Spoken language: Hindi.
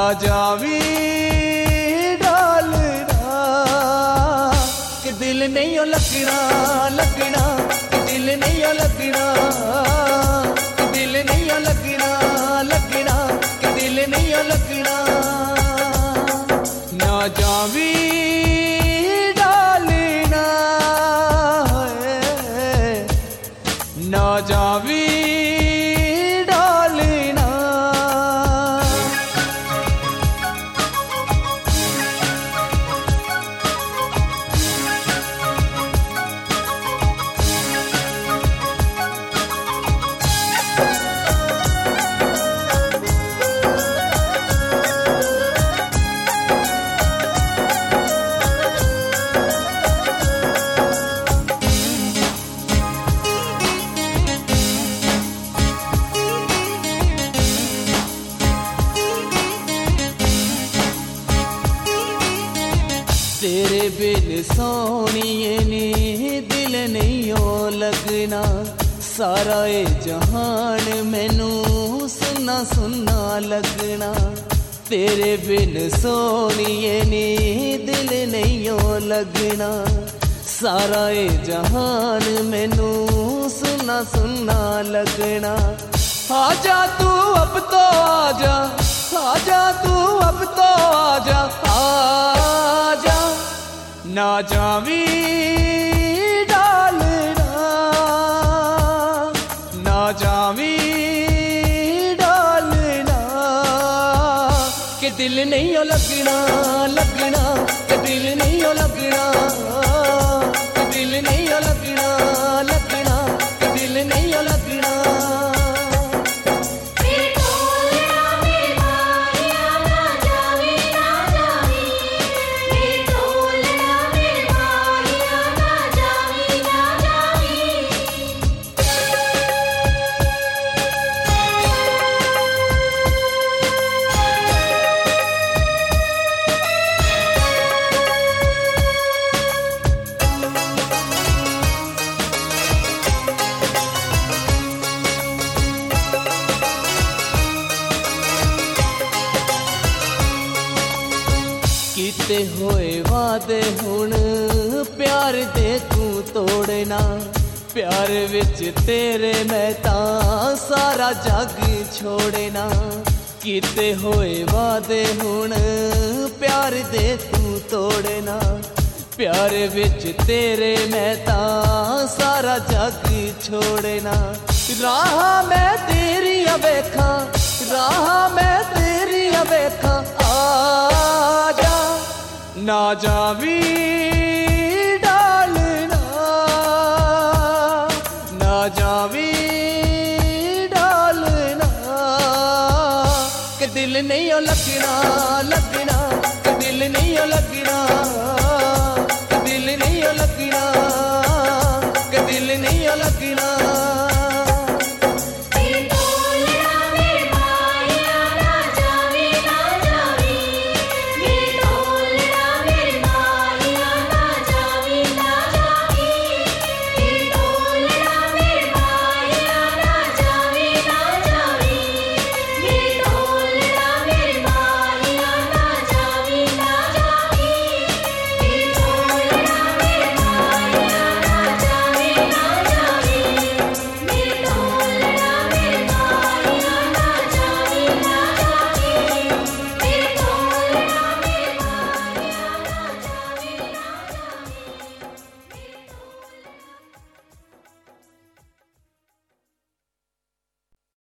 जावी डालना कि दिल नहीं हो लगना लगना कि दिल नहीं हो लगना कि दिल नहीं हो लगना लगना कि दिल नहीं हो लगना ना जावी डालना ना जावी तेरे बिन सोनिए ने दिल नहीं हो लगना सारा ए जहान मैनू सुना सुना लगना तेरे बिन सोनिए ने दिल नहीं हो लगना सारा ए जहान मैनू सुना सुना लगना आजा तू अब तो आजा तू अब तो आजा ना जावी डालना ना जावी डालना कि दिल नहीं हो लगना लगना कि दिल नहीं हो लगना कि दिल नहीं हो लगना लगना कि दिल नहीं हो लगना कीते होए वादे हुण प्यार दे तू तोड़ना प्यार विच तेरे मैं तां सारा जग छोड़ना कीते होए वादे हुण प्यार दे तू तोड़ना प्यार विच तेरे मैं तां सारा जग छोड़ना राह मैं तेरी वेखां राह मैं तेरी वेखां आजा ना जावी डालना ना जावी डालना कि दिल नहीं हो लगना लगना कि दिल नहीं हो लगना